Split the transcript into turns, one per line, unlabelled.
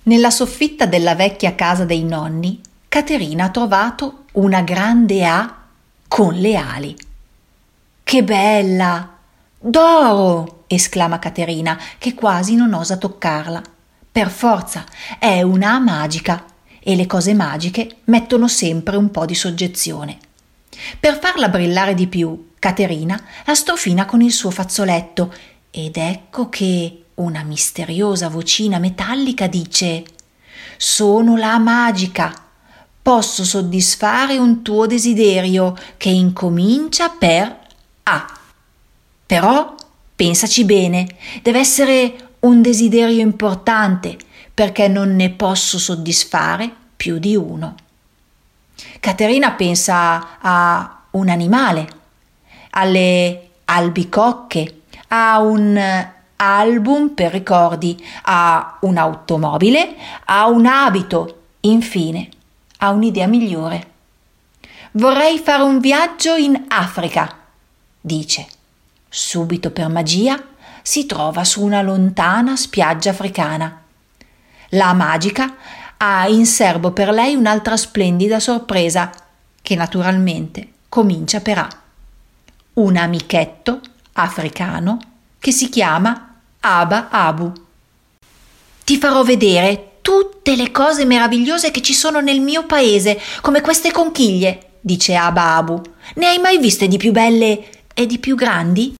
Nella soffitta della vecchia casa dei nonni, Caterina ha trovato una grande A con le ali. «Che bella! D'oro!» esclama Caterina, che quasi non osa toccarla. Per forza, è una A magica e le cose magiche mettono sempre un po' di soggezione. Per farla brillare di più, Caterina la strofina con il suo fazzoletto ed ecco che una misteriosa vocina metallica dice: «Sono la magica, posso soddisfare un tuo desiderio che incomincia per A. Però pensaci bene, deve essere un desiderio importante perché non ne posso soddisfare più di uno». Caterina pensa a un animale, alle albicocche, a un album per ricordi, a un'automobile, a un abito, infine a un'idea migliore. «Vorrei fare un viaggio in Africa», dice. Subito per magia si trova su una lontana spiaggia africana. La magica ha in serbo per lei un'altra splendida sorpresa, che naturalmente comincia per A. Un amichetto africano che si chiama Aba Abu. «Ti farò vedere tutte le cose meravigliose che ci sono nel mio paese, come queste conchiglie», dice Aba Abu. «Ne hai mai viste di più belle e di più grandi?»